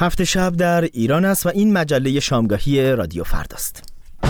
هفت شب در ایران است و این مجله شامگاهی رادیو فرداست.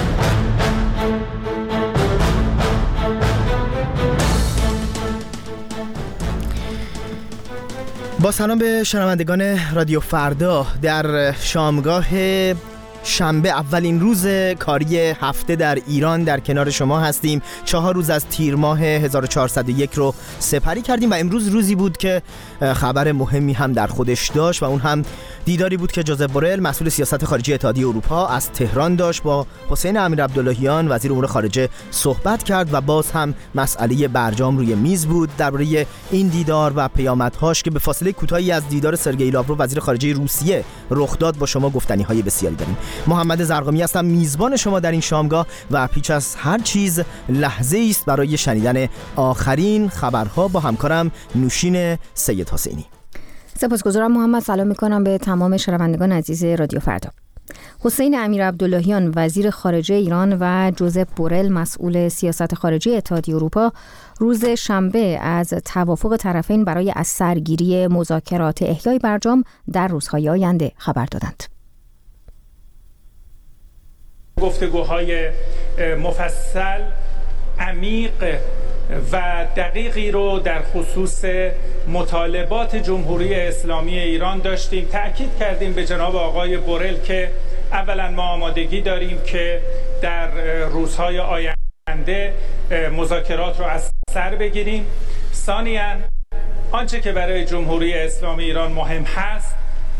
با سلام به شنوندگان رادیو فردا، در شامگاه شنبه اولین روز کاری هفته در ایران در کنار شما هستیم. 4 روز از تیر ماه 1401 رو سپری کردیم و امروز روزی بود که خبر مهمی هم در خودش داشت و اون هم دیداری بود که جوزف بورل مسئول سیاست خارجی اتحادیه اروپا از تهران داشت با حسین امیرعبداللهیان وزیر امور خارجه صحبت کرد و باز هم مسئله برجام روی میز بود. درباره این دیدار و پیامدهاش که به فاصله کوتاهی از دیدار سرگئی لاوروف وزیر خارجه روسیه رخ داد با شما گفتنی‌های بسیاری داریم. محمد زرقامی هستم، میزبان شما در این شامگاه و پیش از هر چیز لحظه است برای شنیدن آخرین خبرها با همکارم نوشین سید حسینی. سپاسگزارم محمد. سلام میکنم به تمام شنوندگان عزیز رادیو فردا. حسین امیرعبداللهیان وزیر خارجه ایران و جوزف بورل مسئول سیاست خارجی اتحادیه اروپا روز شنبه از توافق طرفین برای از سرگیری مذاکرات احیای برجام در روزهای آینده خبر دادند. گفتگوهای مفصل، عمیق و دقیقی رو در خصوص مطالبات جمهوری اسلامی ایران داشتیم. تأکید کردیم به جناب آقای بورل که اولا ما آمادگی داریم که در روزهای آینده مذاکرات رو از سر بگیریم. ثانیاً آنچه که برای جمهوری اسلامی ایران مهم هست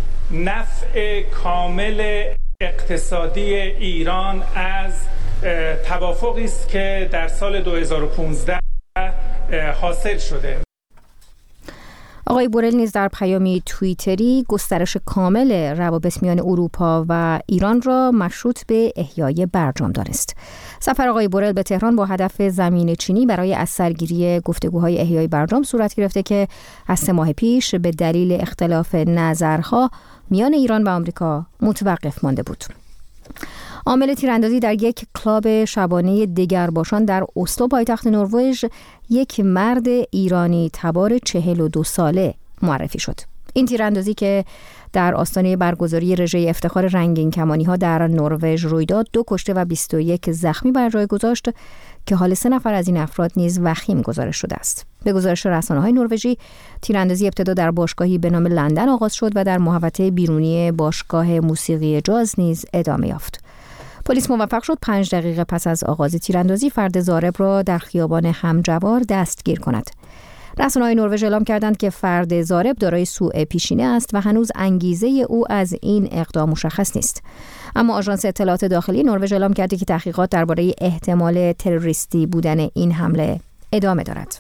نفع کامل اقتصادی ایران از توافقی است که در سال 2015 حاصل شده. آقای بورل نیز در پیامی توییتری گسترش کامل روابط میان اروپا و ایران را مشروط به احیای برجام دانست. سفر آقای بورل به تهران با هدف زمین چینی برای از سرگیری گفتگوهای احیای برجام صورت گرفته که از 3 ماه پیش به دلیل اختلاف نظرها میان ایران و آمریکا متوقف مانده بود. عامل تیراندازی در یک کلاب شبانه دگرباشان در اسلو پایتخت نروژ یک مرد ایرانی تبار 42 ساله معرفی شد. این تیراندازی که در آستانه برگزاری رژه افتخار رنگین کمانی ها در نروژ روی داد 2 کشته و 21 زخمی بر جای گذاشت که حال 3 نفر از این افراد نیز وخیم گزارش شده است. به گزارش رسانه‌های نروژی تیراندازی ابتدا در باشگاهی به نام لندن آغاز شد و در محوطه بیرونی باشگاه موسیقی جاز نیز ادامه یافت. پلیس موفق شد 5 دقیقه پس از آغاز تیراندازی فرد ضارب را در خیابان همجوار دستگیر کند. رسانه‌های نروژ اعلام کردند که فرد ضارب دارای سوء پیشینه است و هنوز انگیزه او از این اقدام مشخص نیست. اما آژانس اطلاعات داخلی نروژ اعلام کرده که تحقیقات درباره احتمال تروریستی بودن این حمله ادامه دارد.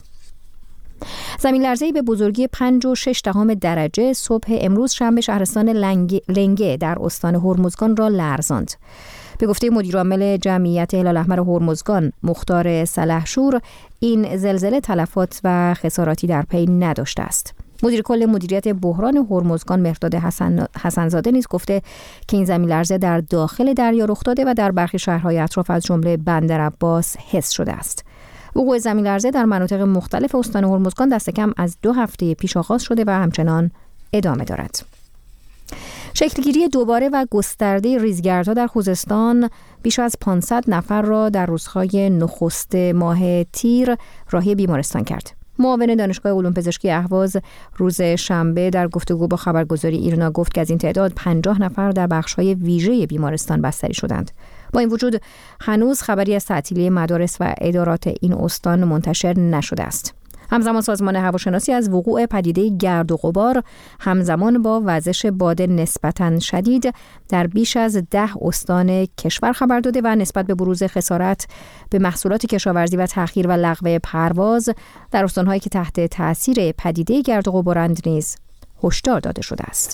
زمین لرزه‌ای به بزرگی 5.6 درجه صبح امروز شنبه شهرستان لنگه در استان هرمزگان را لرزاند. به گفته مدیرعامل جمعیت هلال احمر هرمزگان مختار سلحشور، این زلزله تلفات و خساراتی در پی نداشته است. مدیر کل مدیریت بحران هرمزگان مهرداد حسن‌زاده نیز گفته که این زمین لرزه در داخل دریا رخ داده و در برخی شهرهای اطراف از جمله بندرعباس حس شده است. وقوع زمین لرزه در مناطق مختلف استان هرمزگان دست کم از 2 هفته پیش آغاز شده و همچنان ادامه دارد. شکلگیری دوباره و گسترده ریزگردها در خوزستان بیش از 500 نفر را در روزهای نخست ماه تیر راهی بیمارستان کرد. معاون دانشگاه علوم پزشکی اهواز روز شنبه در گفتگو با خبرگزاری ایرنا گفت که از این تعداد 50 نفر در بخش‌های ویژه بیمارستان بستری شدند. با این وجود هنوز خبری از تعطیلی مدارس و ادارات این استان منتشر نشده است. همزمان سازمان هواشناسی از وقوع پدیده گرد و غبار همزمان با وزش باد نسبتاً شدید در بیش از 10 استان کشور خبر داده و نسبت به بروز خسارت به محصولات کشاورزی و تأخیر و لغو پرواز در استان‌هایی که تحت تأثیر پدیده گرد و غبارند نیز هشدار داده شده است.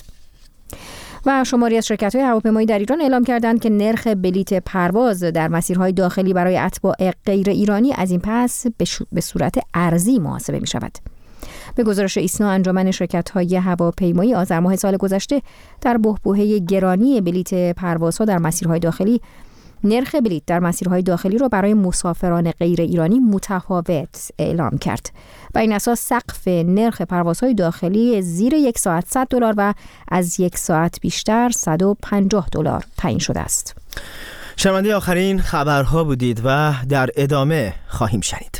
و شماری از شرکت‌های هواپیمایی در ایران اعلام کردند که نرخ بلیت پرواز در مسیرهای داخلی برای اتباع غیر ایرانی از این پس به صورت ارزی محاسبه می‌شود. به گزارش ایسنا انجمن شرکت‌های هواپیمایی آذر ماه سال گذشته در بحبوحه گرانی بلیت پروازها در مسیرهای داخلی نرخ بلیط در مسیرهای داخلی رو برای مسافران غیر ایرانی متفاوت اعلام کرد. بر این اساس سقف نرخ پروازهای داخلی زیر 1 ساعت $100 و از 1 ساعت بیشتر $150 تعیین شده است. شنونده آخرین خبرها بودید و در ادامه خواهیم شنید.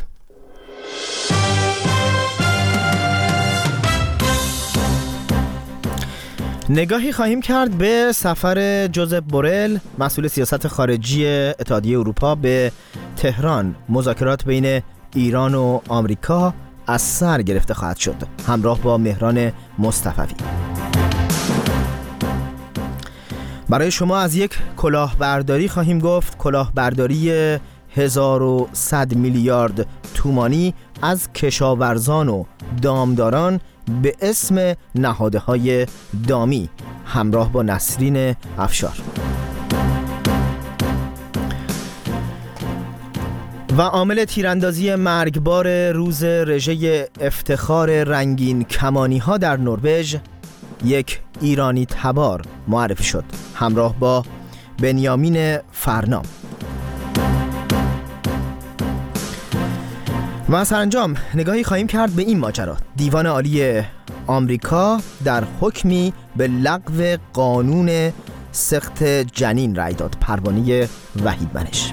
نگاهی خواهیم کرد به سفر جوزپ بورل، مسئول سیاست خارجی اتحادیه اروپا، به تهران. مذاکرات بین ایران و آمریکا از سر گرفته خواهد شد، همراه با مهران مصطفوی. برای شما از یک کلاهبرداری خواهیم گفت، کلاهبرداری 1100 میلیارد تومانی از کشاورزان و دامداران به اسم نهادهای دامی، همراه با نسرین افشار. و عامل تیراندازی مرگبار روز رژه افتخار رنگین کمانی ها در نروژ، یک ایرانی تبار معرفی شد، همراه با بنیامین فرنام. و سرانجام نگاهی خواهیم کرد به این ماجرا: دیوان عالی آمریکا در حکمی به لغو قانون سقط جنین رأی داد. پروانه وحید منش.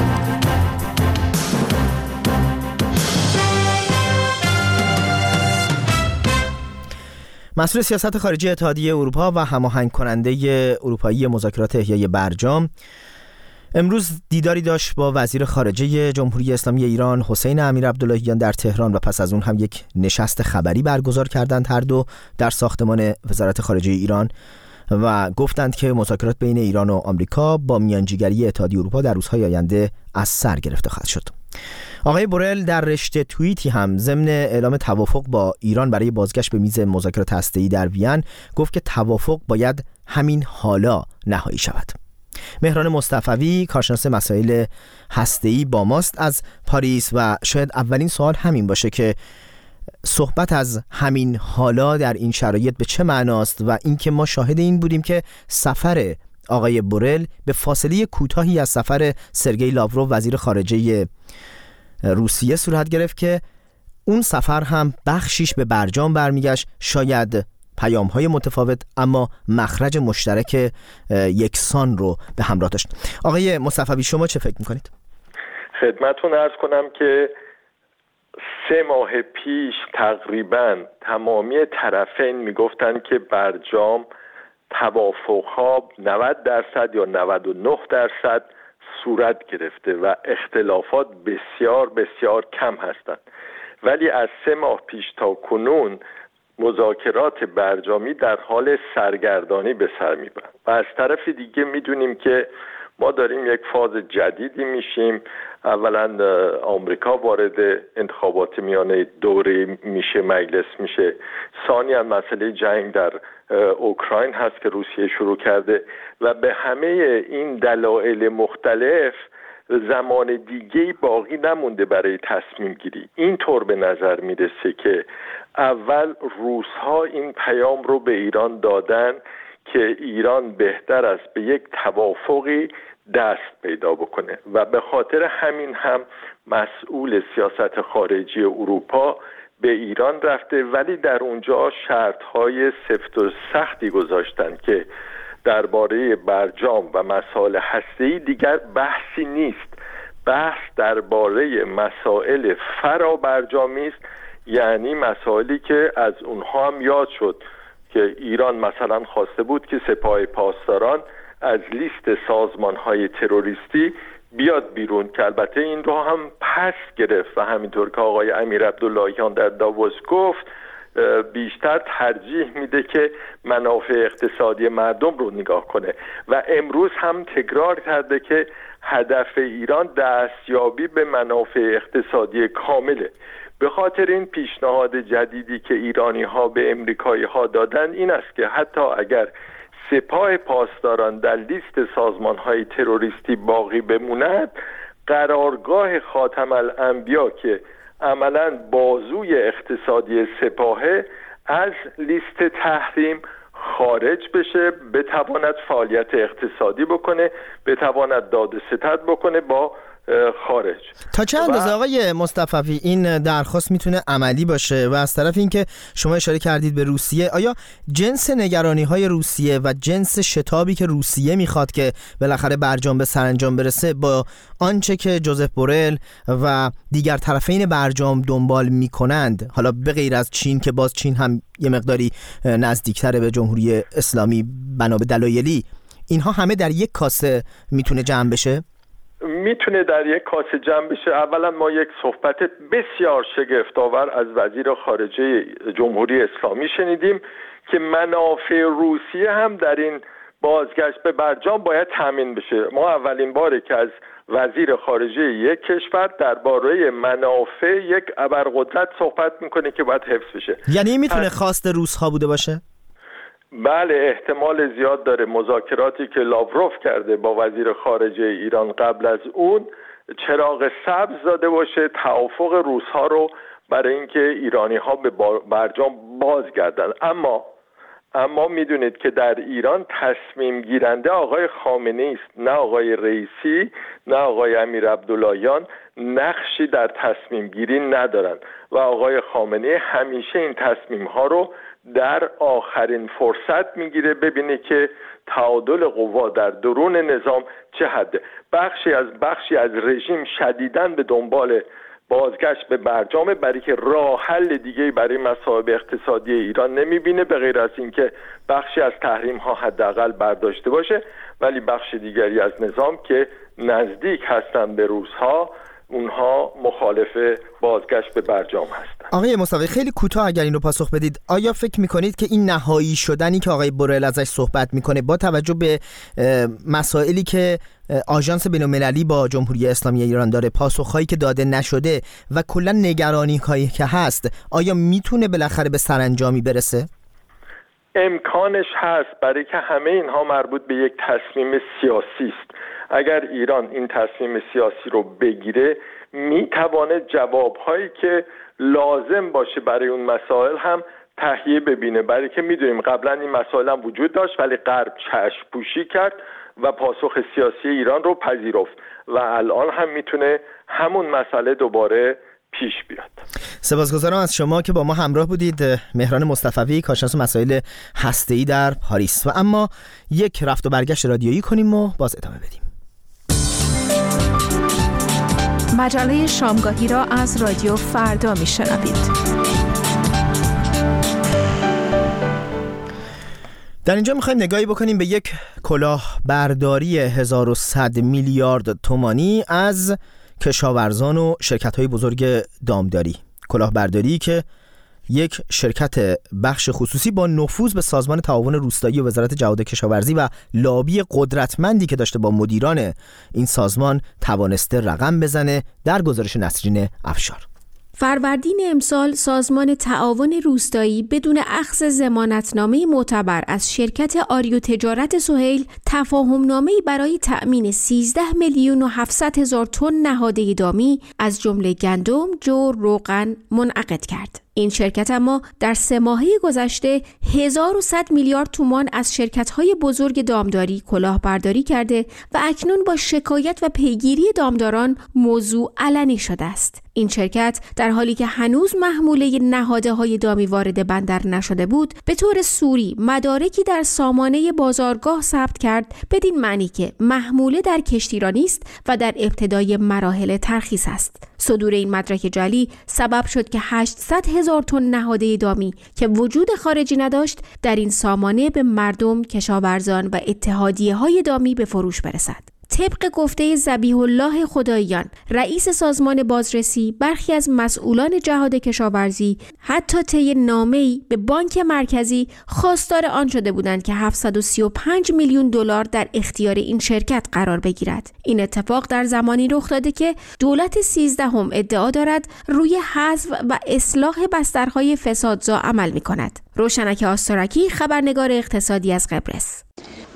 مسئول سیاست خارجی اتحادیه اروپا و هماهنگ کننده اروپایی مذاکرات احیای برجام امروز دیداری داشت با وزیر خارجه جمهوری اسلامی ایران حسین امیرعبداللهیان در تهران و پس از اون هم یک نشست خبری برگزار کردند هر دو در ساختمان وزارت خارجه ایران و گفتند که مذاکرات بین ایران و آمریکا با میانجیگری اتحادیه اروپا در روزهای آینده از سر گرفته خواهد شد. آقای بورل در رشته توییتی هم ضمن اعلام توافق با ایران برای بازگشت به میز مذاکرات هسته‌ای در وین گفت که توافق باید همین حالا نهایی شود. مهران مصطفوی، کارشناس مسائل هسته‌ای با ماست از پاریس و شاید اولین سوال همین باشه که صحبت از همین حالا در این شرایط به چه معناست و اینکه ما شاهد این بودیم که سفر آقای بورل به فاصله کوتاهی از سفر سرگئی لاوروف وزیر خارجه روسیه صورت گرفت که اون سفر هم بخشیش به برجام برمیگشت، شاید پیام‌های متفاوت اما مخرج مشترک یکسان رو به همراه داشت. آقای مصطفوی شما چه فکر می‌کنید؟ خدمتتون عرض کنم که 3 ماه پیش تقریباً تمامی طرفین میگفتن که برجام توافق‌ها 90% یا 99% صورت گرفته و اختلافات بسیار بسیار کم هستند، ولی از 3 ماه پیش تا کنون مذاکرات برجامی در حال سرگردانی به سر میبرند و از طرف دیگه میدونیم که ما داریم یک فاز جدیدی میشیم. اولا آمریکا وارد انتخابات میانه دوره میشه، مجلس میشه. ثانیاً مسئله جنگ در اوکراین هست که روسیه شروع کرده و به همه این دلایل مختلف زمان دیگه‌ای باقی نمونده برای تصمیم گیری. اینطور به نظر میرسه که اول روس‌ها این پیام رو به ایران دادن که ایران بهتر است به یک توافقی دست پیدا بکنه و به خاطر همین هم مسئول سیاست خارجی اروپا به ایران رفته، ولی در اونجا شرط‌های سفت و سختی گذاشتن که درباره برجام و مسائل هسته‌ای دیگر بحثی نیست. بحث درباره مسائل فرابرجامی است، یعنی مسائلی که از اونها هم یاد شد که ایران مثلا خواسته بود که سپاه پاسداران از لیست سازمان‌های تروریستی بیاد بیرون که البته این رو هم پس گرفت و همینطور که آقای امیرعبداللهیان در داووس گفت بیشتر ترجیح میده که منافع اقتصادی مردم رو نگاه کنه و امروز هم تکرار کرده که هدف ایران دستیابی به منافع اقتصادی کامله. به خاطر این پیشنهاد جدیدی که ایرانی ها به امریکایی ها دادن این است که حتی اگر سپاه پاسداران در لیست سازمان های تروریستی باقی بموند، قرارگاه خاتم الانبیا که عملاً بازوی اقتصادی سپاهه از لیست تحریم خارج بشه، بتواند فعالیت اقتصادی بکنه، بتواند داد و ستد بکنه با خارج. تا چه اندازه آقای مصطفی این درخواست میتونه عملی باشه؟ و از طرف اینکه شما اشاره کردید به روسیه، آیا جنس نگرانی‌های روسیه و جنس شتابی که روسیه میخواد که بالاخره برجام به سرانجام برسه با آنچه که جوزف بورل و دیگر طرفین برجام دنبال میکنند، حالا به غیر از چین که باز چین هم یه مقداری نزدیکتره به جمهوری اسلامی بنا به دلایلی، اینها همه در یک کاسه میتونه جمع بشه؟ میتونه در یک کاسه جمع بشه. اولا ما یک صحبت بسیار شگفت‌آور از وزیر خارجه جمهوری اسلامی شنیدیم که منافع روسیه هم در این بازگشت به برجام باید تامین بشه. ما اولین باره که از وزیر خارجه یک کشور درباره منافع یک ابرقدرت صحبت میکنه که باید حفظ بشه. یعنی میتونه خواست روس‌ها بوده باشه؟ بله، احتمال زیاد داره. مذاکراتی که لاوروف کرده با وزیر خارجه ایران قبل از اون چراغ سبز داده باشه توافق روس‌ها رو برای اینکه ایرانی‌ها به برجام بازگردن. اما میدونید که در ایران تصمیم گیرنده آقای خامنه‌ای است، نه آقای رئیسی، نه آقای امیر عبداللهیان نقشی در تصمیم گیری ندارن و آقای خامنه‌ای همیشه این تصمیم ها رو در آخرین فرصت میگیره ببینه که تعادل قوا در درون نظام چه حده. بخشی از رژیم شدیداً به دنبال بازگشت به برجام، برای که راه حل دیگه برای مصائب اقتصادی ایران نمیبینه به غیر از اینکه بخشی از تحریم ها حداقل برداشته باشه، ولی بخش دیگری از نظام که نزدیک هستن به روس‌ها اونها مخالف بازگشت به برجام هستند. آقای مصطفی خیلی کوتاه اگر این رو پاسخ بدید، آیا فکر میکنید که این نهایی شدنی که آقای بورل ازش صحبت میکنه با توجه به مسائلی که آژانس بین‌المللی با جمهوری اسلامی ایران داره، پاسخهایی که داده نشده و کلا نگرانی‌هایی که هست، آیا میتونه بالاخره به سرانجامی برسه؟ امکانش هست، برای که همه اینها مربوط به یک تصمیم سیاسی است. اگر ایران این تصمیم سیاسی رو بگیره میتواند جوابهایی که لازم باشه برای اون مسائل هم تهیه ببینه، برای که میدونیم قبلا این مسائل هم وجود داشت ولی غرب چشم پوشی کرد و پاسخ سیاسی ایران رو پذیرفت و الان هم میتونه همون مسئله دوباره پیش بیاد. سپاسگزارم از شما که با ما همراه بودید. مهران مصطفی، کارشناس مسائل هسته‌ای در پاریس. و اما یک رفت و برگشت رادیویی کنیم و باز ادامه بدیم. مجله شامگاهی را از رادیو فردا میشنوید. در اینجا میخوایم نگاهی بکنیم به یک کلاهبرداری 1100 میلیارد تومانی از کشاورزان و شرکت‌های بزرگ دامداری. کلاهبرداری که یک شرکت بخش خصوصی با نفوذ به سازمان تعاون روستایی و وزارت جهاد کشاورزی و لابی قدرتمندی که داشته با مدیران این سازمان توانسته رقم بزنه، در گزارش نسرین افشار. فروردین امسال سازمان تعاون روستایی بدون اخذ ضمانتنامه معتبر از شرکت آریو تجارت سهیل تفاهمنامه‌ای برای تأمین 13,700,000 تن نهاده دامی از جمله گندم، جو، روغن منعقد کرد. این شرکت اما در 3 ماهه گذشته 1100 میلیارد تومان از شرکت‌های بزرگ دامداری کلاهبرداری کرده و اکنون با شکایت و پیگیری دامداران موضوع علنی شده است. این شرکت در حالی که هنوز محموله نهاده‌های دامی وارد بندر نشده بود، به طور سوری مدارکی در سامانه بازارگاه ثبت کرد، بدین معنی که محموله در کشتیرانی است و در ابتدای مراحل ترخیص است. صدور این مدرک جعلی سبب شد که 800,000 تن نهاده دامی که وجود خارجی نداشت در این سامانه به مردم، کشاورزان و اتحادیه‌های دامی به فروش برسد. طبق گفته ذبیح الله خداییان، رئیس سازمان بازرسی، برخی از مسئولان جهاد کشاورزی حتی طی نامه‌ای به بانک مرکزی خواستار آن شده بودند که 735 میلیون دلار در اختیار این شرکت قرار بگیرد. این اتفاق در زمانی رخ داده که دولت 13 ادعا دارد روی حذف و اصلاح بسترهای فسادزا عمل می‌کند. روشنک آسترکی، خبرنگار اقتصادی از قبرس.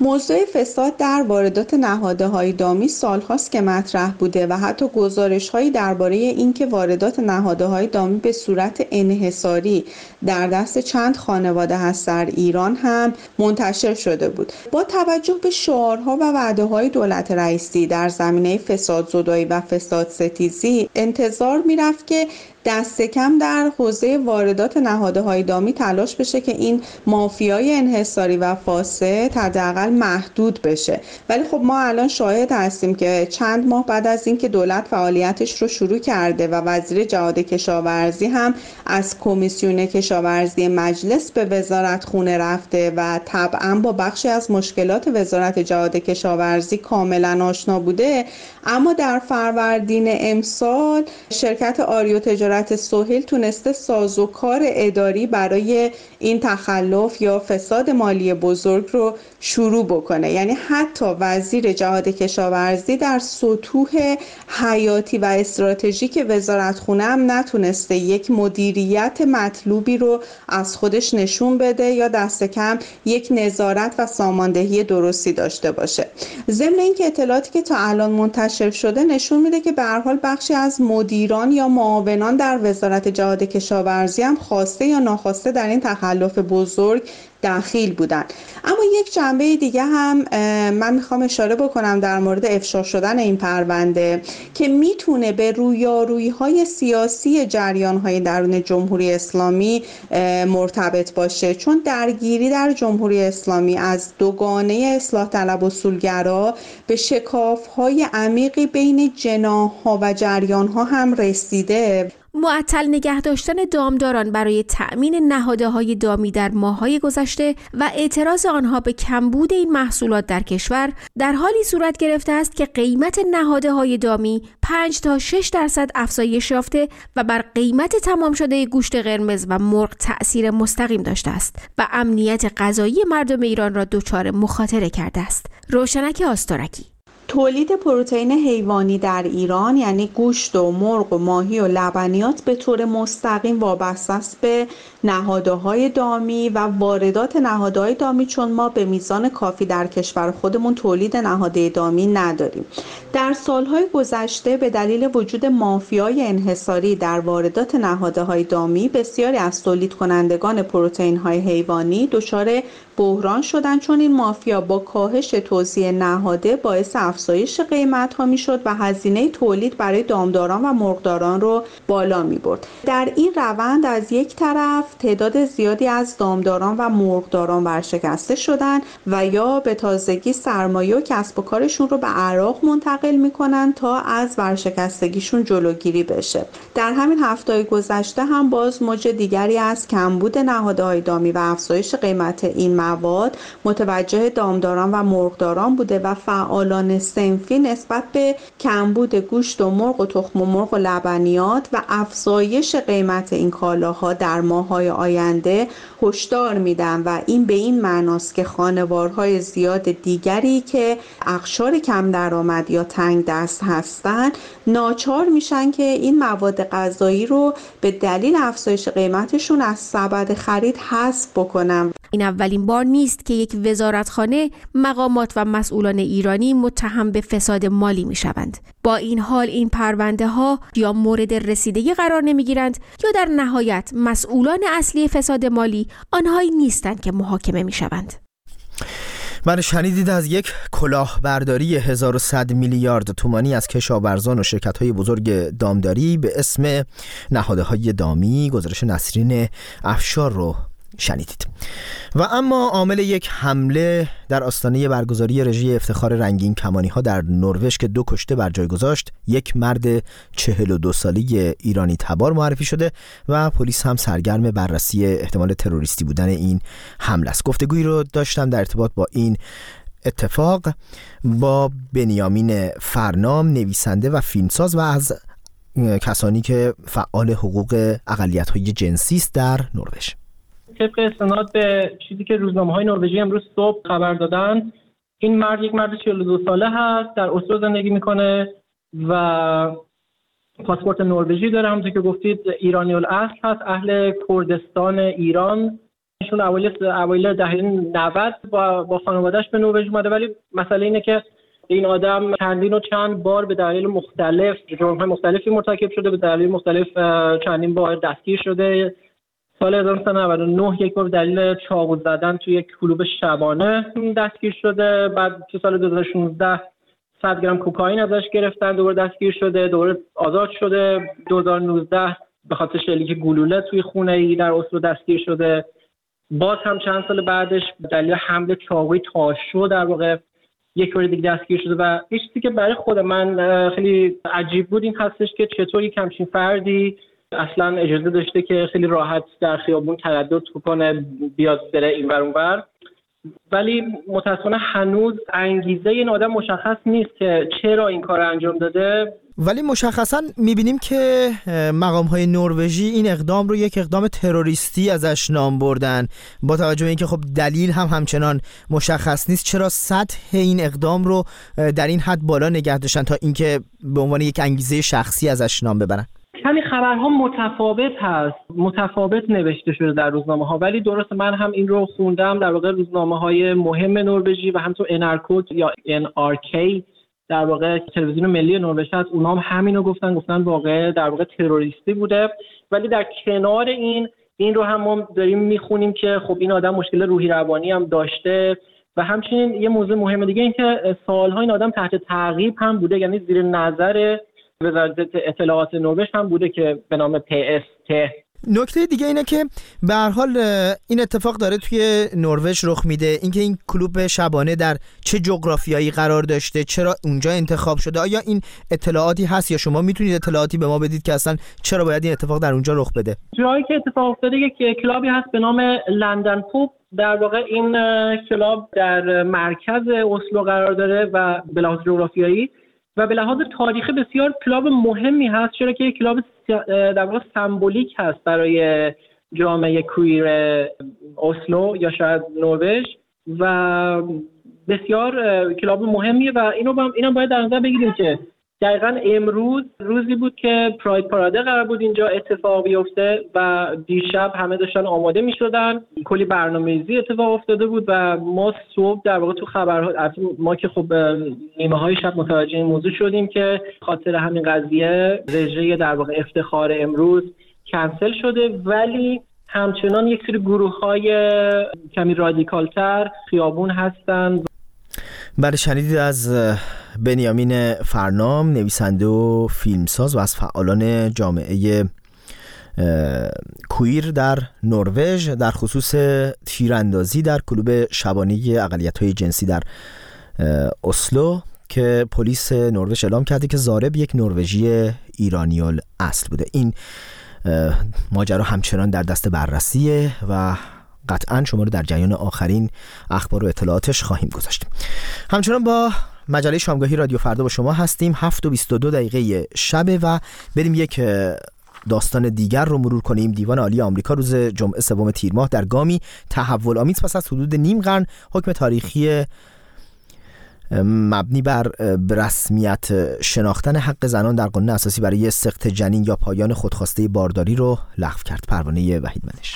موضوع فساد در واردات نهادهای دامی سالهاست که مطرح بوده و حتی گزارش‌هایی درباره اینکه واردات نهادهای دامی به صورت انحصاری در دست چند خانواده هست در ایران هم منتشر شده بود. با توجه به شعارها و وعده‌های دولت رئیسی در زمینه فسادزدایی و فسادستیزی انتظار می‌رفت که دست کم در حوزه واردات نهادهای دامی تلاش بشه که این مافیای انحصاری و فاسد حداقل محدود بشه. ولی خب ما الان شاهد هستیم که چند ماه بعد از اینکه دولت فعالیتش رو شروع کرده و وزیر جهاد کشاورزی هم از کمیسیون کشاورزی مجلس به وزارت خونه رفته و طبعا با بخشی از مشکلات وزارت جهاد کشاورزی کاملا آشنا بوده، اما در فروردین امسال شرکت آریو تجارت سهیل تونسته سازوکار اداری برای این تخلف یا فساد مالی بزرگ رو شروع بکنه. یعنی حتی وزیر جهاد کشاورزی در سطوح حیاتی و استراتژیک وزارتخونه هم نتونسته یک مدیریت مطلوبی رو از خودش نشون بده یا دست کم یک نظارت و ساماندهی درستی داشته باشه. ضمن اینکه اطلاعاتی که تا الان منتشر شده نشون میده که به هر حال بخشی از مدیران یا معاونان در وزارت جهاد کشاورزی هم خواسته یا ناخواسته در این تخلف بزرگ دخیل بودن. اما یک جنبه دیگه هم من میخوام اشاره بکنم در مورد افشا شدن این پرونده که میتونه به رویارویی‌های سیاسی جریان‌های درون جمهوری اسلامی مرتبط باشه، چون درگیری در جمهوری اسلامی از دوگانه اصلاح طلب اصولگرا به شکاف‌های عمیقی بین جناح‌ها و جریان‌ها هم رسیده. معطل نگه داشتن دامداران برای تأمین نهادهای دامی در ماه‌های گذشته و اعتراض آنها به کمبود این محصولات در کشور در حالی صورت گرفته است که قیمت نهادهای دامی 5 تا 6% افزایش یافته و بر قیمت تمام شده گوشت قرمز و مرغ تأثیر مستقیم داشته است و امنیت غذایی مردم ایران را دچار مخاطره کرده است. روشنک آستارکی: تولید پروتئین حیوانی در ایران یعنی گوشت و مرغ و ماهی و لبنیات به طور مستقیم وابسته است به نهادهای دامی و واردات نهادهای دامی، چون ما به میزان کافی در کشور خودمون تولید نهادهای دامی نداریم. در سالهای گذشته به دلیل وجود مافیای انحصاری در واردات نهادهای دامی بسیاری از تولید کنندگان پروتئین‌های حیوانی دچار بحران شدند، چون این مافیا با کاهش توزیع نهاده باعث افزایش قیمت‌ها میشد و هزینه تولید برای دامداران و مرغداران رو بالا می‌برد. در این روند از یک طرف تعداد زیادی از دامداران و مرغداران ورشکسته شدند و یا به تازگی سرمایه و کسب و کارشون رو به عراق منتقل می‌کنند تا از ورشکستگیشون جلوگیری بشه. در همین هفته‌های گذشته هم باز موج دیگری از کمبود نهادهای دامی و افزایش قیمت این مواد متوجه دامداران و مرغداران بوده و فعالان صنفی نسبت به کمبود گوشت و مرغ و تخم مرغ و لبنیات و افزایش قیمت این کالاها در ماه‌های آینده هشدار میدن و این به این معناست که خانوارهای زیاد دیگری که اقشار کم درآمد یا تنگ دست هستند ناچار میشن که این مواد غذایی رو به دلیل افزایش قیمتشون از سبد خرید حذف بکنن. این اولین بار نیست که یک وزارتخانه، مقامات و مسئولان ایرانی متهم به فساد مالی میشوند. با این حال این پرونده ها یا مورد رسیدگی قرار نمیگیرند یا در نهایت مسئولان اصلی فساد مالی آنهایی نیستند که محاکمه میشوند. من شنیدید از یک کلاهبرداری 1100 میلیارد تومانی از کشاورزان و شرکت‌های بزرگ دامداری به اسم نهادهای دامی. گزارش نسرین افشار رو شنیدید. و اما عامل یک حمله در آستانه برگزاری رژه افتخار رنگین کمانی ها در نروژ که 2 کشته بر جای گذاشت، یک مرد 42 ساله ایرانی تبار معرفی شده و پلیس هم سرگرم بررسی احتمال تروریستی بودن این حمله است. گفتگویی رو داشتم در ارتباط با این اتفاق با بنیامین فرنام، نویسنده و فیلمساز و از کسانی که فعال حقوق اقلیت‌های جنسی است در نروژ. طبق استناد به چیزی که روزنامه‌های نروژی امروز صبح خبر دادن، این مرد یک مرد 42 ساله هست، در اسلو زندگی میکنه و پاسپورت نروژی داره. همونطور که گفتید ایرانی الاصل هست، اهل کردستان ایران ایشون اوایل دهه 90 با خانواده‌اش به نروژ اومده، ولی مسئله اینه که این آدم چندین و چند بار به دلایل مختلف جرم‌های مختلفی مرتکب شده، به دلایل مختلف چندین بار دستگیر شده. سال 1999 یک بار به دلیل چاقو زدن توی یک کلوب شبانه دستگیر شده. بعد تو سال 2016 100 گرم کوکائین ازش گرفتن، دوباره دستگیر شده، دوباره آزاد شده. 2019 به خاطر شلیک گلوله توی خونه‌ای در اسلو دستگیر شده. باز هم چند سال بعدش به دلیل حمل چاقوی تاشو در واقع یک بار دیگه دستگیر شده. و یه چیزی که برای خود من خیلی عجیب بود این هستش که چطور یک همچین فردی اصلا اجازه داشته که خیلی راحت در خیابون تردد کنه، بیاد بره اینور اونور. ولی متأسفانه هنوز انگیزه این آدم مشخص نیست که چرا این کار انجام داده. ولی مشخصا میبینیم که مقام‌های نروژی این اقدام رو یک اقدام تروریستی ازش نام بردن، با توجه به اینکه خب دلیل هم همچنان مشخص نیست. چرا سطح این اقدام رو در این حد بالا نگه داشتن تا اینکه به عنوان یک انگیزه شخصی ازش نام ببرن؟ همین خبرها متفاوت نوشته شده در روزنامه ها، ولی درست من هم این رو خوندم در واقع روزنامه های مهم نروژی و همینطور NRK یا NRK در واقع تلویزیون ملی نروژ هست، اونها هم همینو گفتن واقعا در واقع تروریستی بوده. ولی در کنار این رو هم ما داریم میخونیم که خب این آدم مشکل روحی روانی هم داشته و همچنین یه موضوع مهم دیگه این که سالها این آدم تحت تعقیب هم بوده، یعنی زیر نظر وزارت اطلاعات نروژ هم بوده که به نام PST. نکته دیگه اینه که به هر حال این اتفاق داره توی نروژ رخ میده. اینکه این کلوب شبانه در چه جغرافیایی قرار داشته، چرا اونجا انتخاب شده، آیا این اطلاعاتی هست یا شما میتونید اطلاعاتی به ما بدید که اصلا چرا باید این اتفاق در اونجا رخ بده؟ جایی که اتفاق افتاده یک کلابی هست به نام لندن پوب. در واقع این کلاب در مرکز اسلو قرار داره و به لحاظ جغرافیایی و به لحاظ تاریخی بسیار کلاب مهمی هست، چرا که یک کلاب در واقع سمبولیک هست برای جامعه کویر اسلو یا شاید نروژ و بسیار کلاب مهمیه. و اینو باید در نظر بگیریم که دقیقاً امروز روزی بود که پراید پاراده قرار بود اینجا اتفاق بیفته و دیشب همه داشتن آماده می شدن، کلی برنامه‌ریزی اتفاق افتاده بود و ما صبح در واقع تو خبرها ما که خب نیمه های شب متوجه این موضوع شدیم که خاطر همین قضیه رژه در واقع افتخار امروز کنسل شده، ولی همچنان یک سری گروه‌های کمی رادیکال‌تر خیابون هستن. بله، شنیدید از بنیامین فرنام، نویسنده و فیلمساز و از فعالان جامعه کویر در نروژ در خصوص تیراندازی در کلوب شبانه اقلیت‌های جنسی در اسلو که پلیس نروژ اعلام کرده که ضارب یک نروژی ایرانی الاصل بوده. این ماجرا همچنان در دست بررسیه و قطعاً شما رو در جریان آخرین اخبار و اطلاعاتش خواهیم گذاشت. همچنان با مجله شامگاهی رادیو فردا با شما هستیم. 7:22 شب و بریم یک داستان دیگر رو مرور کنیم. دیوان عالی آمریکا روز جمعه 3 تیر ماه در گامی تحول آمیز پس از حدود نیم قرن حکم تاریخی مبنی بر رسمیت شناختن حق زنان در قانون اساسی برای سقط جنین یا پایان خودخواسته بارداری رو لغو کرد. پروانه وحید منش.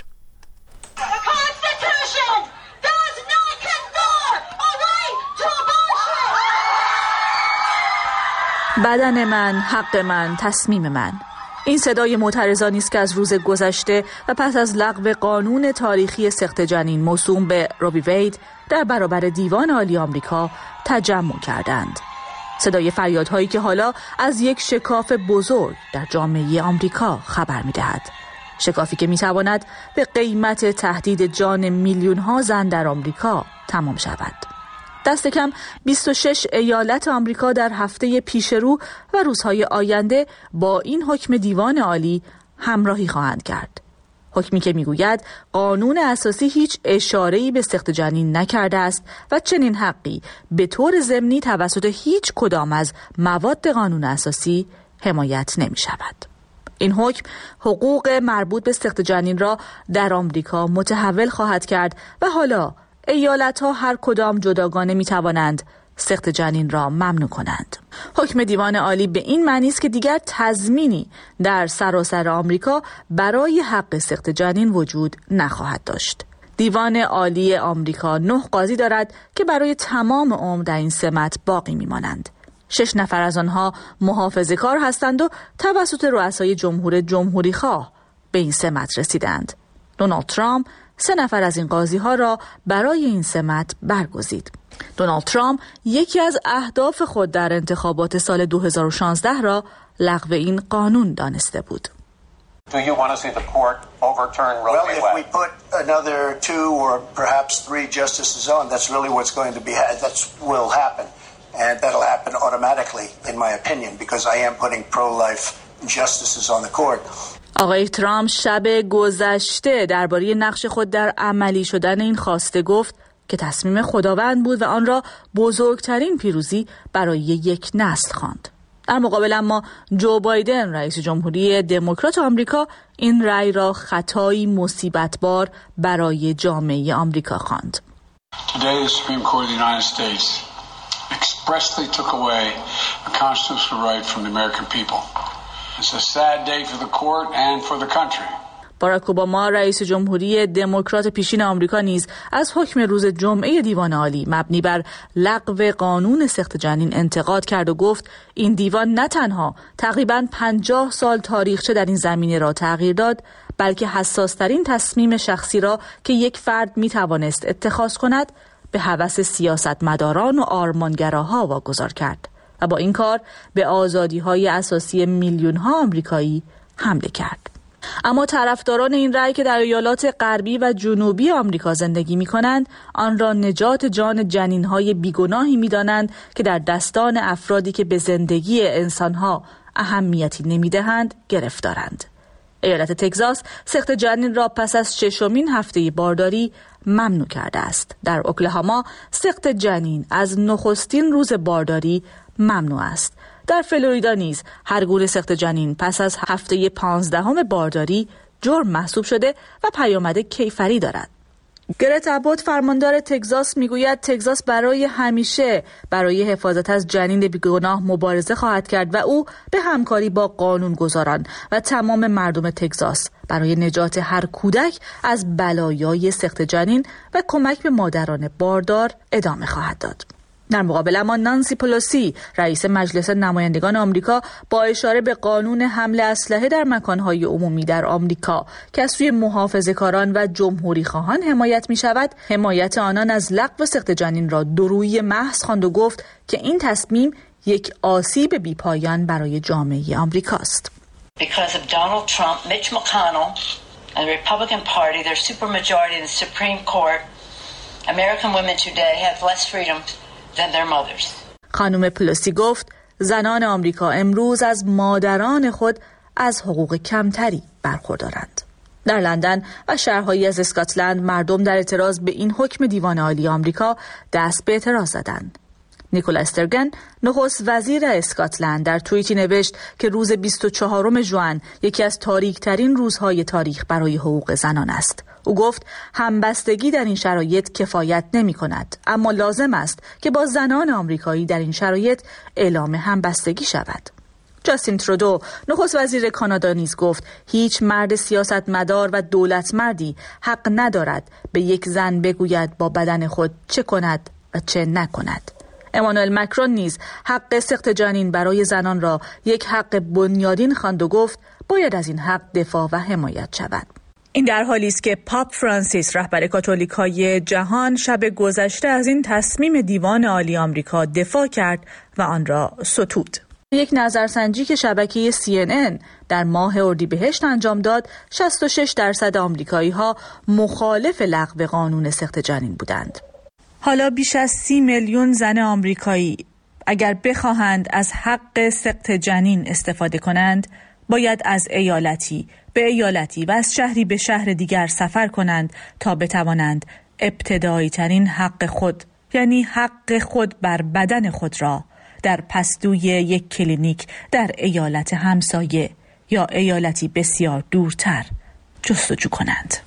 بدن من، حق من، تصمیم من. این صدای معترضانی است که از روز گذشته و پس از لغو قانون تاریخی سقط جنین موسوم به روی وید در برابر دیوان عالی آمریکا تجمع کردند. صدای فریادهایی که حالا از یک شکاف بزرگ در جامعه آمریکا خبر می‌دهد. شکافی که می‌تواند به قیمت تهدید جان میلیون‌ها زن در آمریکا تمام شود. دست کم 26 ایالت آمریکا در هفته پیشرو و روزهای آینده با این حکم دیوان عالی همراهی خواهند کرد. حکمی که میگوید قانون اساسی هیچ اشاره‌ای به سقط جنین نکرده است و چنین حقی به طور ضمنی توسط هیچ کدام از مواد قانون اساسی حمایت نمی شود. این حکم حقوق مربوط به سقط جنین را در آمریکا متحول خواهد کرد و حالا ایالت‌ها هر کدام جداگانه می‌توانند سقط جنین را ممنوع کنند. حکم دیوان عالی به این معنی است که دیگر تضمینی در سراسر آمریکا برای حق سقط جنین وجود نخواهد داشت. دیوان عالی آمریکا 9 قاضی دارد که برای تمام عمر در این سمت باقی میمانند. 6 نفر از آنها محافظه‌کار هستند و توسط رؤسای جمهوری‌خواه به این سمت رسیدند. دونالد ترامپ 3 نفر از این قاضی ها را برای این سمت برگزید. دونالد ترامپ یکی از اهداف خود در انتخابات سال 2016 را لغو این قانون دانسته بود. Do you want to see the court overturn Roe v. Wade? Well, if we put another 2 or perhaps 3 justices on, that's really what's going to be will happen. And that'll happen automatically in my opinion because I am putting pro-life justices on the court. آقای ترامپ شب گذشته درباره نقش خود در عملی شدن این خواسته گفت که تصمیم خداوند بود و آن را بزرگترین پیروزی برای یک نسل خواند. در مقابل اما جو بایدن رئیس جمهوری دموکرات آمریکا این رأی را خطایی مصیبت‌بار برای جامعه آمریکا خواند. Today the Supreme Court of the United States expressly took away a constitutional right from the American people. It's a sad day for the court and for the country. باراک اوباما رئیس جمهوری دموکرات پیشین آمریکا نیز از حکم روز جمعه دیوان عالی مبنی بر لغو قانون سخت جنین انتقاد کرد و گفت این دیوان نه تنها تقریباً 50 سال تاریخچه در این زمینه را تغییر داد، بلکه حساس‌ترین تصمیم شخصی را که یک فرد می‌توانست اتخاذ کند به هوس سیاستمداران و آرمانگراها واگذار کرد و با این کار به آزادی‌های اساسی میلیون‌ها آمریکایی حمله کرد. اما طرفداران این رأی که در ایالات غربی و جنوبی آمریکا زندگی می‌کنند، آن را نجات جان جنین‌های بیگناهی می‌دانند که در دستان افرادی که به زندگی انسان‌ها اهمیتی نمی‌دهند گرفتارند. ایالت تگزاس سخت جنین را پس از 6مین هفته بارداری ممنوع کرده است. در اوکلاهاما سخت جنین از نخستین روز بارداری ممنوع است. در فلوریدا نیز هر گونه سخت جنین پس از هفته 15 بارداری جرم محسوب شده و پیامد کیفری دارد. گرت ابوت فرماندار تگزاس میگوید تگزاس برای همیشه برای حفاظت از جنین بیگناه مبارزه خواهد کرد و او به همکاری با قانونگذاران و تمام مردم تگزاس برای نجات هر کودک از بلایای سخت جنین و کمک به مادران باردار ادامه خواهد داد. در مقابل اما نانسی پلوسی رئیس مجلس نمایندگان آمریکا با اشاره به قانون حمل اسلحه در مکانهای عمومی در آمریکا که از سوی محافظه‌کاران و جمهوری خواهان حمایت می شود، حمایت آنان از لغو سخت جنین را دورویی محض خواند و گفت که این تصمیم یک آسیب بی‌پایان برای جامعه آمریکاست. Because of Donald Trump, Mitch McConnell and the Republican Party, their supermajority in the Supreme Court, American women today have less freedom than their mothers. خانم پلوسی گفت زنان آمریکا امروز از مادران خود از حقوق کمتری برخوردارند. در لندن و شهرهایی از اسکاتلند مردم در اعتراض به این حکم دیوان عالی آمریکا دست به اعتراض زدند. نیکولا استرگن نخست وزیر اسکاتلند در توییتی نوشت که روز 24 ژوئن یکی از تاریک‌ترین روزهای تاریخ برای حقوق زنان است. او گفت همبستگی در این شرایط کفایت نمی کند، اما لازم است که با زنان آمریکایی در این شرایط اعلام همبستگی شود. جاستین ترودو نخست وزیر کانادا نیز گفت هیچ مرد سیاستمدار و دولتمردی حق ندارد به یک زن بگوید با بدن خود چه کند و چه نکند. امانوئل مکرون نیز حق سخت جنین برای زنان را یک حق بنیادین خواند و گفت باید از این حق دفاع و حمایت شود. این در حالی است که پاپ فرانسیس رهبر کاتولیکای جهان شب گذشته از این تصمیم دیوان عالی آمریکا دفاع کرد و آن را ستود. یک نظرسنجی که شبکه CNN در ماه اردیبهشت انجام داد 66% آمریکایی‌ها مخالف لغو قانون سخت جنین بودند. حالا بیش از 30 میلیون زن آمریکایی اگر بخواهند از حق سقط جنین استفاده کنند، باید از ایالتی به ایالتی و از شهری به شهر دیگر سفر کنند تا بتوانند ابتدایی ترین حق خود، یعنی حق خود بر بدن خود را در پستوی یک کلینیک در ایالت همسایه یا ایالتی بسیار دورتر جستجو کنند.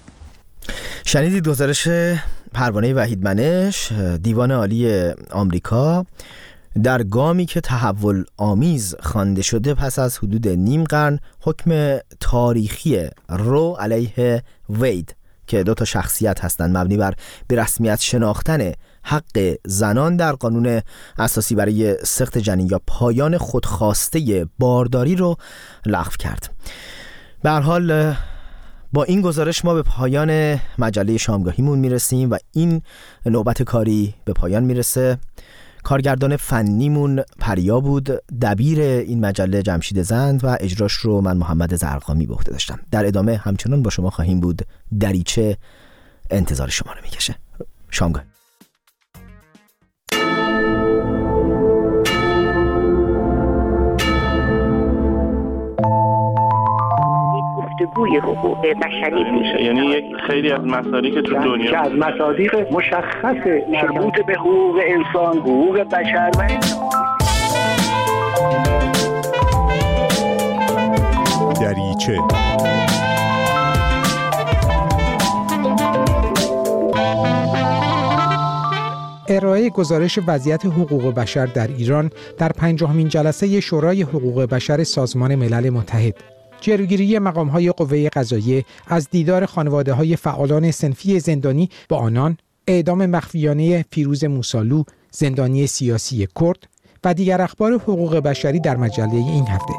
شنیدید گزارش پروانه وحید منش. دیوان عالی آمریکا در گامی که تحول آمیز خوانده شده پس از حدود نیم قرن حکم تاریخی رو علیه وید که 2 شخصیت هستند مبنی بر به رسمیت شناختن حق زنان در قانون اساسی برای سقط جنین یا پایان خودخواسته بارداری رو لغو کرد. به هر حال با این گزارش ما به پایان مجله شامگاهیمون میرسیم و این نوبت کاری به پایان میرسه. کارگردان فنیمون پریا بود، دبیر این مجله جمشید زند و اجراش رو من محمد زرقامی به عهده داشتم. در ادامه همچنان با شما خواهیم بود. دریچه انتظار شما رو میکشه. شامگاه. گفتگوی حقوق بشری میشه، یعنی یک خیلی از مصادیق تو دنیا که از مصادیق مشخص مربوط به حقوق انسان، حقوق بشر و دریچه. ارائه گزارش وضعیت حقوق بشر در ایران در 50مین جلسه شورای حقوق بشر سازمان ملل متحد. جلوگیری مقام‌های قوه قضاییه از دیدار خانواده‌های فعالان صنفی زندانی با آنان، اعدام مخفیانه فیروز موسالو، زندانی سیاسی کرد و دیگر اخبار حقوق بشری در مجله این هفته.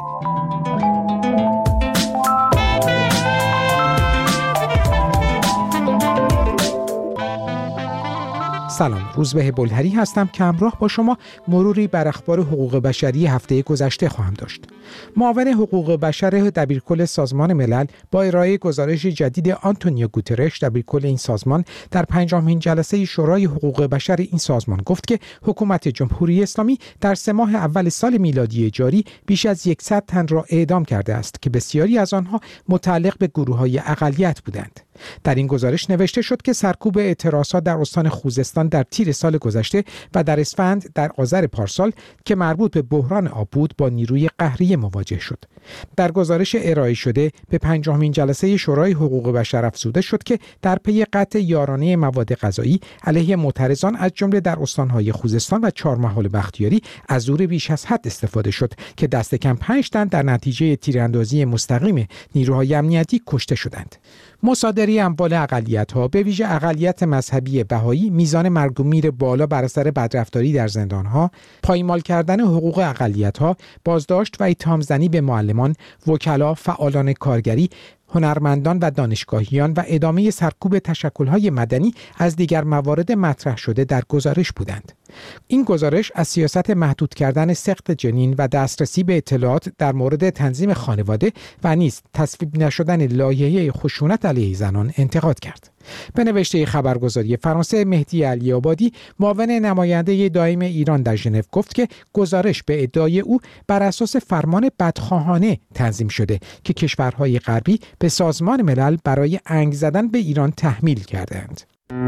سلام، روزبه بلهری هستم که همراه با شما مروری بر اخبار حقوق بشری هفته گذشته خواهم داشت. معاون حقوق بشر دبیرکل سازمان ملل با ارائه گزارش جدید آنتونیو گوترش دبیرکل این سازمان در 50مین جلسه شورای حقوق بشر این سازمان گفت که حکومت جمهوری اسلامی در 3 ماه اول سال میلادی جاری بیش از 100 تن را اعدام کرده است که بسیاری از آنها متعلق به گروه‌های اقلیت بودند. در این گزارش نوشته شد که سرکوب اعتراضات در استان خوزستان در تیر سال گذشته و در اسفند در آذر پارسال که مربوط به بحران آب بود با نیروی قهری مواجه شد. در گزارش ارائه شده به 50مین جلسه شورای حقوق بشر افزوده شد که در پی قطع یارانه مواد غذایی علیه معترضان از جمله در استان‌های خوزستان و چهارمحال بختیاری از زور بیش از حد استفاده شد که دست کم 5 تن در نتیجه تیراندازی مستقیم نیروهای امنیتی کشته شدند. مصادره اموال اقلیت‌ها به ویژه اقلیت مذهبی بهایی، میزان مرگ و میر بالا بر اثر بدرفتاری در زندان‌ها، پایمال کردن حقوق اقلیت‌ها، بازداشت و اتهام‌زنی به معلمان، وکلا، فعالان کارگری، هنرمندان و دانشگاهیان و ادامه سرکوب تشکل‌های مدنی از دیگر موارد مطرح شده در گزارش بودند. این گزارش از سیاست محدود کردن سقط جنین و دسترسی به اطلاعات در مورد تنظیم خانواده و نیز تصویب نشدن لایحه خشونت علیه زنان انتقاد کرد. به نوشته خبرگزاری فرانسه، مهدی علی‌آبادی، معاون نماینده دائم ایران در ژنو گفت که گزارش به ادعای او بر اساس فرمان بدخواهانه تنظیم شده که کشورهای غربی به سازمان ملل برای انگ زدن به ایران تحمیل کردند.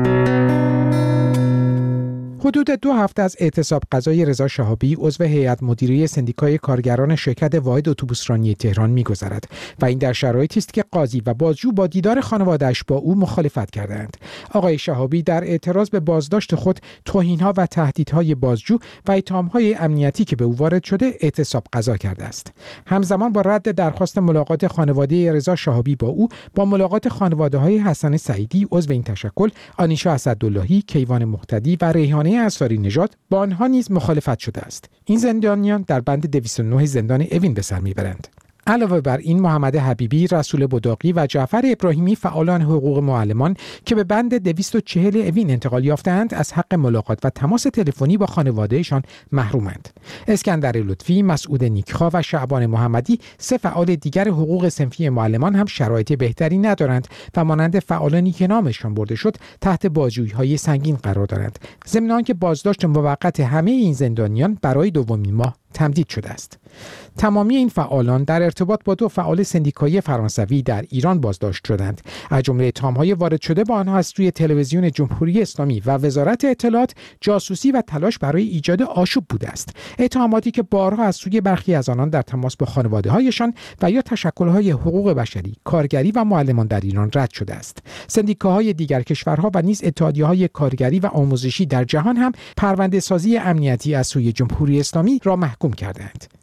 حدود 2 هفته از اعتصاب قضای رضا شهابی عضو هیئت مدیره سندیکای کارگران شرکت واحد اتوبوسرانی تهران می‌گذرد و این در شرایطی است که قاضی و بازجو با دیدار خانواده‌اش با او مخالفت کردند. آقای شهابی در اعتراض به بازداشت خود توهین‌ها و تهدیدهای بازجو و اتهام‌های امنیتی که به او وارد شده اعتصاب قضا کرده است. همزمان با رد درخواست ملاقات خانواده رضا شهابی با او، با ملاقات خانواده‌های حسن سعیدی عضو این تشکل، آنیشا اسداللهی، کیوان مقتدی و ریحانه انصاری نژاد با آنها نیز مخالفت شده است. این زندانیان در بند 209 زندان اوین به سر میبرند. علاوه بر این، محمد حبیبی، رسول بداقی و جعفر ابراهیمی فعالان حقوق معلمان که به بند 240 اوین انتقال یافتند از حق ملاقات و تماس تلفنی با خانوادهشان محرومند. اسکندر لطفی، مسعود نیکخواه و شعبان محمدی، 3 فعال دیگر حقوق صنفی معلمان هم شرایط بهتری ندارند و مانند فعالانی که نامشان برده شد تحت بازجویی‌های سنگین قرار دارند. ضمن آنکه بازداشت موقت همه این زندانیان برای 2مین ماه تمدید شده است. تمامی این فعالان در ارتباط با 2 فعال سندیکایی فرانسوی در ایران بازداشت شدند. از جمله اتهام‌های وارد شده با آنها از سوی تلویزیون جمهوری اسلامی و وزارت اطلاعات جاسوسی و تلاش برای ایجاد آشوب بوده است. اتهاماتی که بارها از سوی برخی از آنان در تماس با خانواده‌هایشان و یا تشکل‌های حقوق بشری، کارگری و معلمان در ایران رد شده است. سندیکاهای دیگر کشورها و نیز اتحادیه‌های کارگری و آموزشی در جهان هم پرونده‌سازی امنیتی از سوی جمهوری اسلامی را محکوم کردند.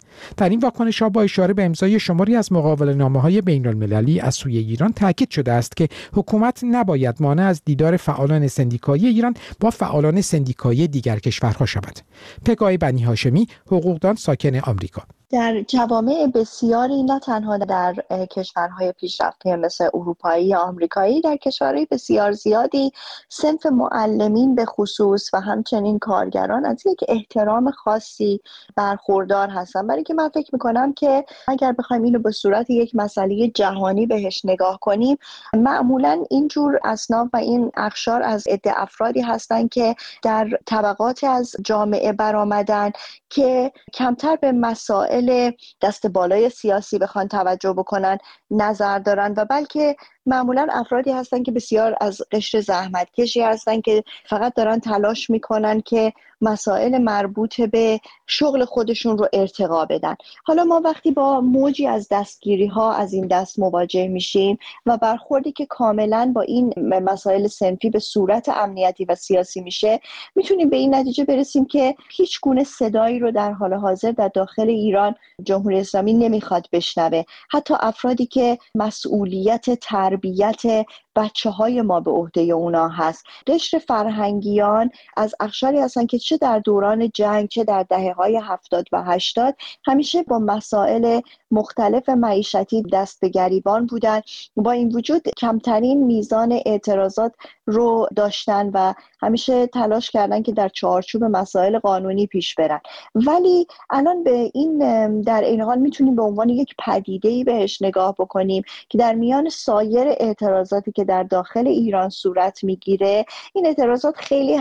در این واکنش‌ها با اشاره به امضای شماری از مقاوله‌نامه‌های بین‌المللی از سوی ایران تاکید شده است که حکومت نباید مانع از دیدار فعالان سندیکایی ایران با فعالان سندیکایی دیگر کشورها شود. پگاه بنی هاشمی، حقوقدان ساکن آمریکا: در جوامع بسیاری، نه تنها در کشورهای پیشرفته مثل اروپایی یا آمریکایی، در کشورهای بسیار زیادی صنف معلمین به خصوص و همچنین کارگران از یک احترام خاصی برخوردار هستن. برای که من فکر میکنم که اگر بخوایم اینو به صورت یک مسئله جهانی بهش نگاه کنیم، معمولا اینجور اصناف و این اقشار از عده افرادی هستن که در طبقات از جامعه برآمدن که کمتر به مسائل دست بالای سیاسی بخوان توجه بکنن نظر دارن و بلکه معمولا افرادی هستن که بسیار از قشر زحمتکشی هستن که فقط دارن تلاش میکنن که مسائل مربوط به شغل خودشون رو ارتقا بدن. حالا ما وقتی با موجی از دستگیری ها از این دست مواجه میشیم و برخوردی که کاملا با این مسائل صنفی به صورت امنیتی و سیاسی میشه، میتونیم به این نتیجه برسیم که هیچ گونه صدایی رو در حال حاضر در داخل ایران جمهوری اسلامی نمیخواد بشنوه. حتی افرادی که مسئولیت تربیت بچه‌های ما به عهده اونا هست، قشر فرهنگیان از اقشاری هستن که چه در دوران جنگ چه در دهه‌های 70 و 80 همیشه با مسائل مختلف معیشتی دست به گریبان بودن، با این وجود کمترین میزان اعتراضات رو داشتن و همیشه تلاش کردن که در چارچوب مسائل قانونی پیش برن. ولی الان به این در این حال میتونیم به عنوان یک پدیده‌ای بهش نگاه بکنیم که در میان سایر اعتراضاتی که در داخل ایران صورت میگیره، این اعتراضات خیلی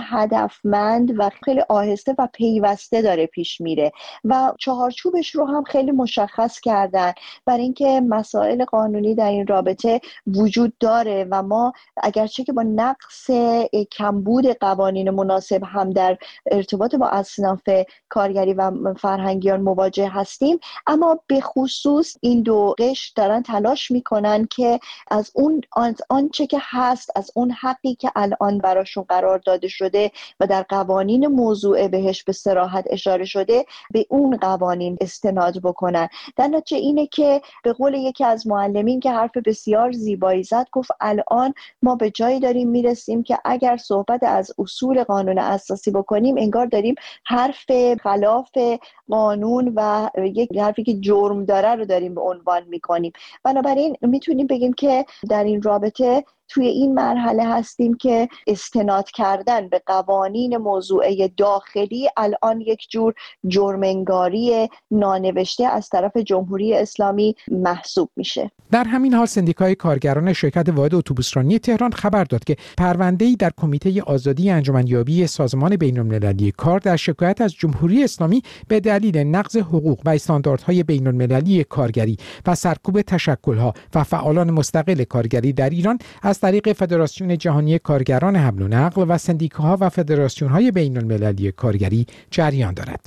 هدفمند و خیلی آهسته و پیوسته داره پیش میره و چهارچوبش رو هم خیلی مشخص کردن برای اینکه مسائل قانونی در این رابطه وجود داره و ما اگرچه که با نقص کمبود قوانین مناسب هم در ارتباط با اصناف کارگری و فرهنگیان مواجه هستیم، اما به خصوص این دو قشر دارن تلاش میکنن که از اون آنچه که هست، از اون حقی که الان براشون قرار داده شده و در قوانین موضوع بهش به صراحت اشاره شده، به اون قوانین استناد بکنن. در نتیجه اینه که به قول یکی از معلمین که حرف بسیار زیبایی زد، گفت الان ما به جایی داریم میرسیم که اگر صحبت از اصول قانون اساسی بکنیم، انگار داریم حرف خلاف قانون و یک حرفی که جرم داره رو داریم به عنوان میکنیم. بنابراین میتونیم بگیم که در این رابطه توی این مرحله هستیم که استناد کردن به قوانین موضوعه داخلی الان یک جور جرم‌انگاری نانوشته از طرف جمهوری اسلامی محسوب میشه. در همین حال سندیکای کارگران شرکت واحد اتوبوسرانی تهران خبر داد که پرونده‌ای در کمیته آزادی انجمنیابی سازمان بین‌المللی کار در شکایت از جمهوری اسلامی به دلیل نقض حقوق و استانداردهای بین‌المللی کارگری و سرکوب تشکل‌ها و فعالان مستقل کارگری در ایران از طریق فدراسیون جهانی کارگران حمل و نقل و سندیکاها و فدراسیون‌های بین‌المللی کارگری جریان دارد.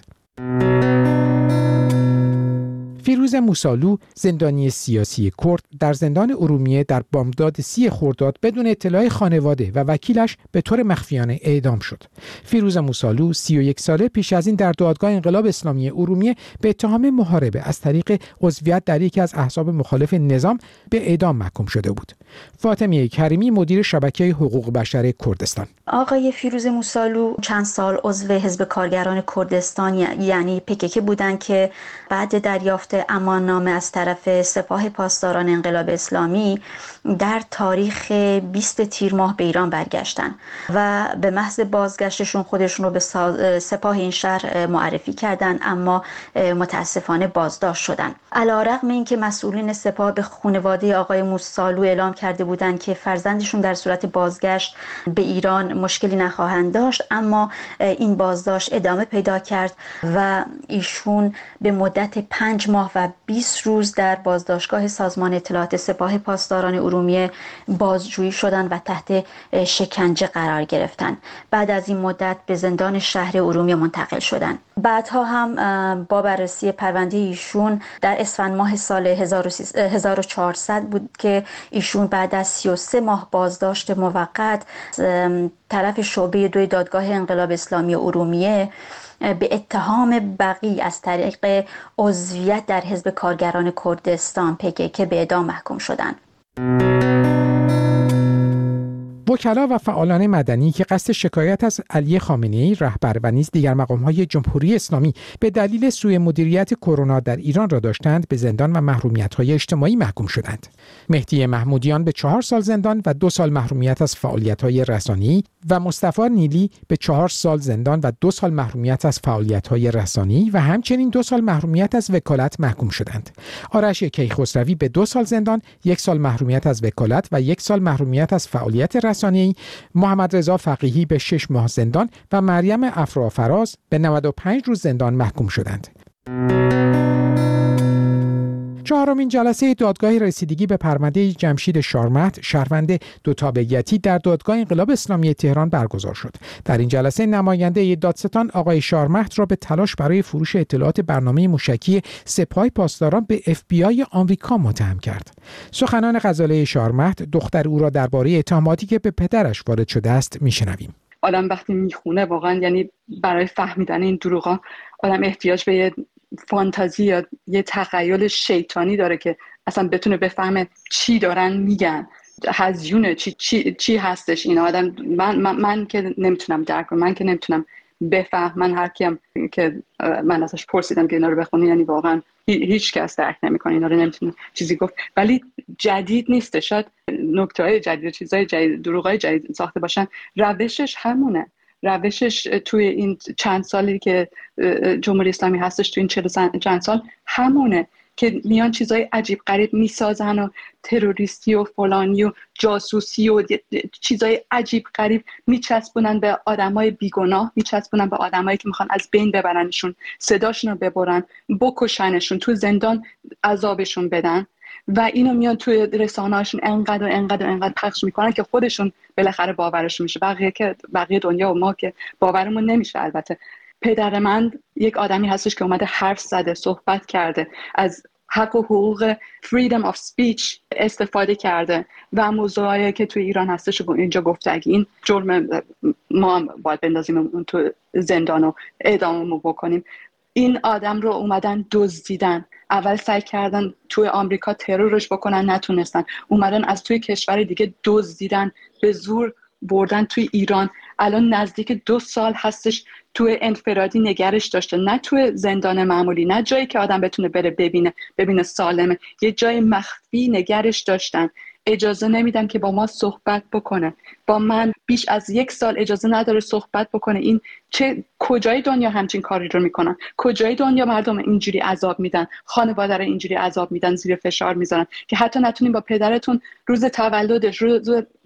فیروز موسالو، زندانی سیاسی کرد، در زندان ارومیه در بامداد 30 خرداد بدون اطلاع خانواده و وکیلش به طور مخفیانه اعدام شد. فیروز موسالو 31 ساله پیش از این در دادگاه انقلاب اسلامی ارومیه به اتهام محاربه از طریق عضویت در یکی از احزاب مخالف نظام به اعدام محکوم شده بود. فاطمه کریمی، مدیر شبکه حقوق بشر کردستان: آقای فیروز موسالو چند سال عضو حزب کارگران کردستان یعنی PKK بودند که بعد دریافت اماننامه از طرف سپاه پاسداران انقلاب اسلامی در تاریخ 20 تیر ماه به ایران برگشتن و به محض بازگشتشون خودشون رو به سپاه این شهر معرفی کردن، اما متاسفانه بازداشت شدن. علی‌رغم اینکه مسئولین سپاه به خانواده آقای موسالو اعلام کرده بودند که فرزندشون در صورت بازگشت به ایران مشکلی نخواهند داشت، اما این بازداشت ادامه پیدا کرد و ایشون به مدت 5 ماه و 20 روز در بازداشتگاه سازمان اطلاعات سپاه پاسداران ارومیه بازجویی شدند و تحت شکنجه قرار گرفتند. بعد از این مدت به زندان شهر ارومیه منتقل شدند. بعدها هم با بررسی پرونده ایشون در اسفند ماه سال 1400 بود که ایشون بعد از 33 ماه بازداشت موقت طرف شعبه 2 دادگاه انقلاب اسلامی ارومیه به اتهام بغی از طریق عضویت در حزب کارگران کردستان PKK به اعدام محکوم شدند. وکلا و فعالان مدنی که قصد شکایت از علی خامنه‌ای رهبر و نیز دیگر مقام‌های جمهوری اسلامی به دلیل سوء مدیریت کرونا در ایران را داشتند به زندان و محرومیت‌های اجتماعی محکوم شدند. مهدی محمودیان به 4 سال زندان و 2 سال محرومیت از فعالیت‌های رسانه‌ای و مصطفی نیلی به 4 سال زندان و 2 سال محرومیت از فعالیت‌های رسانه‌ای و همچنین 2 سال محرومیت از وکالت محکوم شدند. آرش کیخسروی به 2 سال زندان، 1 سال محرومیت از وکالت و 1 سال محرومیت از فعالیت رسانه‌ای، محمد رضا فقیهی به 6 ماه زندان و مریم افرافراز به 95 روز زندان محکوم شدند. 4مین جلسه دادگاه رسیدگی به پرونده جمشید شارمهد شهروند دوتابگیتی در دادگاه انقلاب اسلامی تهران برگزار شد. در این جلسه نماینده دادستان آقای شارمهد را به تلاش برای فروش اطلاعات برنامه موشکی سپاه پاسداران به FBI آمریکا متهم کرد. سخنان غزاله شارمهد دختر او را درباره اتهاماتی که به پدرش وارد شده است میشنویم. آدم وقتی میخونه واقعا یعنی برای فهمیدن این دروغا آدم احتیاج به یه فانتزی یا یه تخیل شیطانی داره که اصلا بتونه بفهمه چی دارن میگن، هزیونه چی هستش این آدم. من که نمیتونم درک کنم، من که نمیتونم بفهم. من هر کیم که من ازش پرسیدم که اینا رو بخونه یعنی واقعا هیچ کس درک نمیکنه، اینا رو نمیتونه چیزی گفت. ولی جدید نیست، شاید نکته‌های جدید، چیزای جدید، دروغای جدید ساخته باشن. روشش همونه. روشش توی این چند سالی که جمهوری اسلامی هستش، توی این 40 چند سال همونه که میان چیزای عجیب غریب میسازن و تروریستی و فلانی و جاسوسی و چیزای عجیب غریب میچسبونن به آدمای بیگناه، میچسبونن به آدمایی که میخوان از بین ببرنشون، صداشون رو ببرن، بکشنشون، تو زندان عذابشون بدن و اینو میان توی رسانه‌هاشون انقدر پخش میکنن که خودشون بالاخره باورشون میشه. بقیه دنیا و ما که باورمون نمیشه. البته پدر من یک آدمی هستش که اومده حرف زده، صحبت کرده، از حق و حقوق freedom of speech استفاده کرده و موضوعی که توی ایران هستش رو اینجا گفته. اگه این جرم ما هم باید بندازیم اون تو زندان و اعداممو بکنیم. این آدم رو اومدن دزدیدن. اول سعی کردن توی آمریکا ترورش بکنن، نتونستن. اومدن از توی کشور دیگه دزدیدن، به زور بردن توی ایران. الان نزدیک 2 سال هستش توی انفرادی نگرش داشته، نه توی زندان معمولی، نه جایی که آدم بتونه بره ببینه سالمه، یه جای مخفی نگرش داشتن. اجازه نمیدن که با ما صحبت بکنه. با من بیش از 1 سال اجازه نداره صحبت بکنه. این کجای دنیا همچین کاری رو میکنن؟ کجای دنیا مردم اینجوری عذاب میدن، خانواده رو اینجوری عذاب میدن، زیر فشار میذارن که حتی نتونین با پدرتون روز تولدش، روز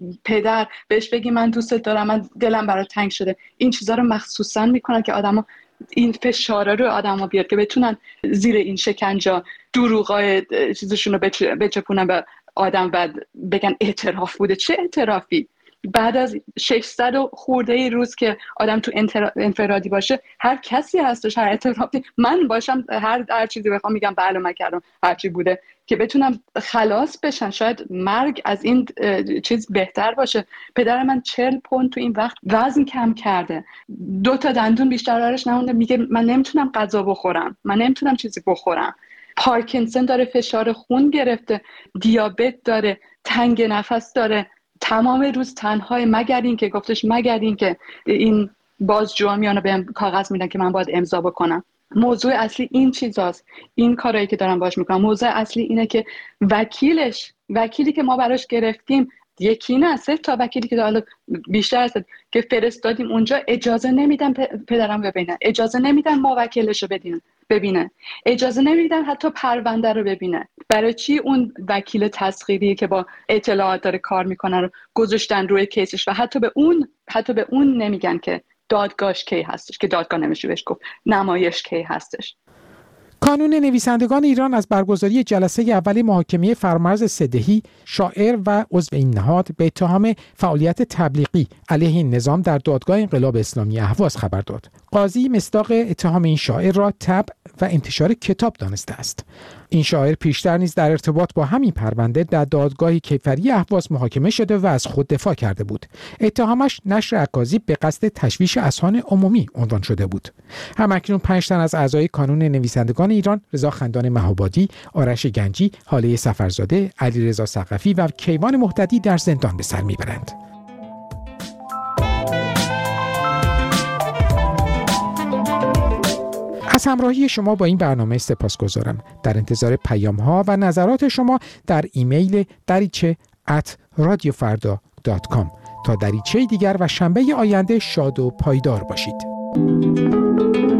پدر بهش بگی من دوستت دارم، من دلم برات تنگ شده. این چیزا رو مخصوصا میکنن که آدما این فشاره رو آدما بیاد که بتونن زیر این شکنجه دروغای چیزشون رو بچپونن به آدم و بگن اعتراف بوده. چه اعترافی؟ بعد از 600 خورده روز که آدم تو انفرادی باشه، هر کسی هستش، هر اعترافی، من باشم هر چیزی بخوام میگم بله من کردم، هر چی بوده که بتونم خلاص بشن. شاید مرگ از این چیز بهتر باشه. پدر من 40 پوند تو این وقت وزن کم کرده، 2 تا دندون بیشتر درش نمونده. میگه من نمیتونم غذا بخورم، من نمیتونم چیزی بخورم. پارکینسون داره، فشار خون گرفته، دیابت داره، تنگ نفس داره، تمام روز تنهای، مگر این که این بازجوها میانه بهم کاغذ میدن که من باید امضا بکنم. موضوع اصلی این چیزاست، این کارهایی که دارم باش میکنم. موضوع اصلی اینه که وکیلی که ما براش گرفتیم، یکی نه 3 تا وکیلی که حالا بیشتر هست که فرستادیم اونجا، اجازه نمیدن پدرم ببینه، اجازه نمیدن موکلش رو ببینه، اجازه نمیدن حتی پرونده رو ببینه. برای چی اون وکیل تسخیری که با اطلاعات داره کار میکنه رو گذاشتن روی کیسش و حتی به اون نمیگن که دادگاهش کی هستش، که دادگاه نمیشه بهش گفت، نمایش کی هستش. کانون نویسندگان ایران از برگزاری جلسه اول محاکمه فرامرز صدهی، شاعر و عضو این نهاد، به اتهام فعالیت تبلیغی علیه این نظام در دادگاه انقلاب اسلامی اهواز خبر داد. قاضی مصداق اتهام این شاعر را طبع و انتشار کتاب دانسته است. این شاعر پیشتر نیز در ارتباط با همین پرونده در دادگاه کیفری اهواز محاکمه شده و از خود دفاع کرده بود. اتهامش نشر اکاذیب به قصد تشویش اذهان عمومی عنوان شده بود. همکنون 5 تن از اعضای کانون نویسندگان ایران، رضا خندان مهابادی، آرش گنجی، هاله سفرزاده، علیرضا ثقفی و کیوان مهتدی در زندان به سر میبرند. از همراهی شما با این برنامه سپاسگزارم. در انتظار پیام‌ها و نظرات شما در ایمیل dariche@radiofarda.com. تا دریچه دیگر و شنبه آینده شاد و پایدار باشید.